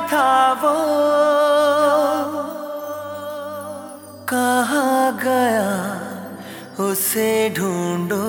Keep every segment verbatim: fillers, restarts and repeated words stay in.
था वो, कहाँ गया उसे ढूंढो।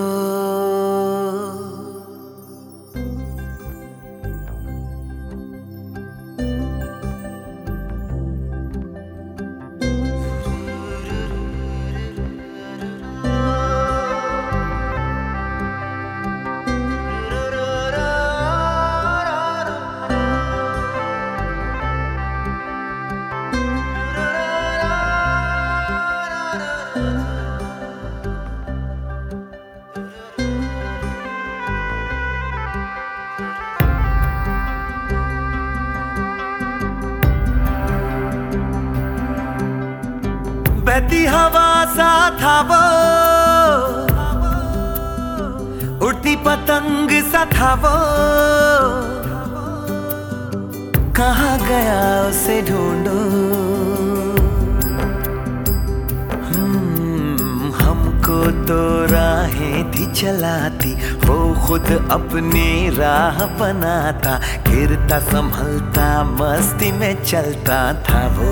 बहती हवा सा था वो, उड़ती पतंग सा था वो, कहाँ गया उसे ढूंढो। हम्म, हमको तो राहें थी चलाती, वो खुद अपनी राह बनाता, गिरता संभलता मस्ती में चलता था वो।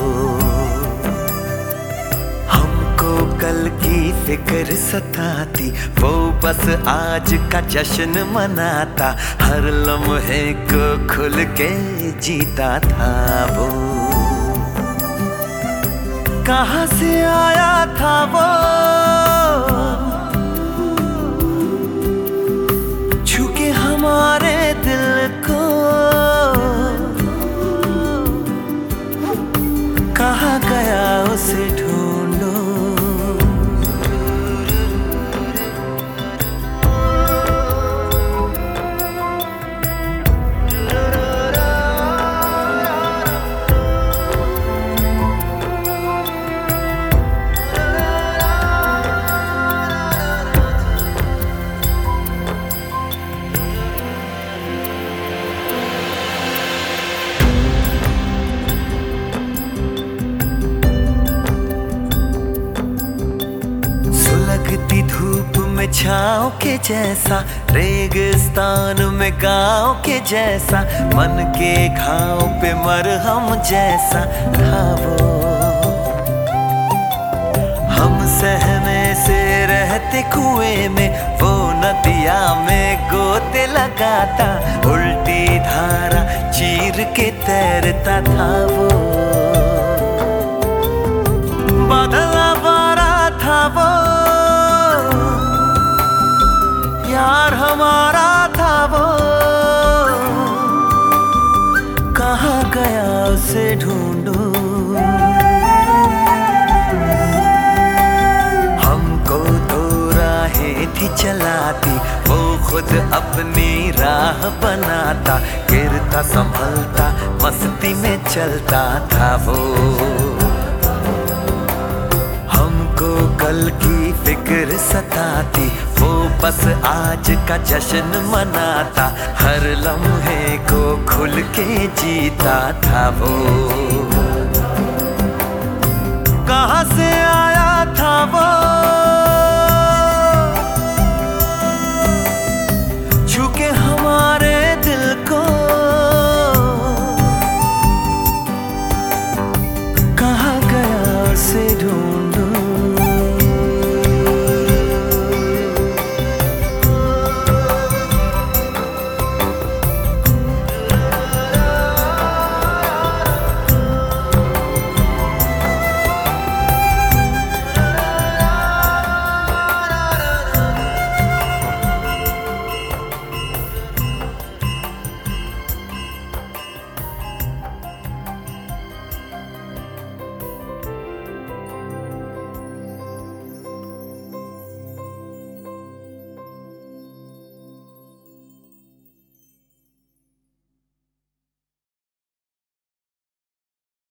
कल की फिक्र सताती, वो बस आज का जश्न मनाता, हर लम्हे को खुल के जीता था वो। कहाँ से आया था वो, छू के हमारे दिल को, कहाँ गया उसे ढूंढो। लगती धूप में छाँव के जैसा, रेगिस्तान में गाँव के जैसा, मन के घाव पे मरहम जैसा था वो। हम सहमे से रहते कुएं में, वो नदिया में गोते लगाता, उल्टी धारा चीर के तैरता था वो। बादल आवारा था वो, यार हमारा था वो, कहाँ गया उसे ढूंढो। हमको तो राहें थी चलाती, वो खुद अपनी राह बनाता, गिरता संभलता मस्ती में चलता था वो। हमको कल की फिक्र सताती, वो बस आज का जश्न मनाता, हर लम्हे को खुल के जीता था वो। कहाँ से आया था वो,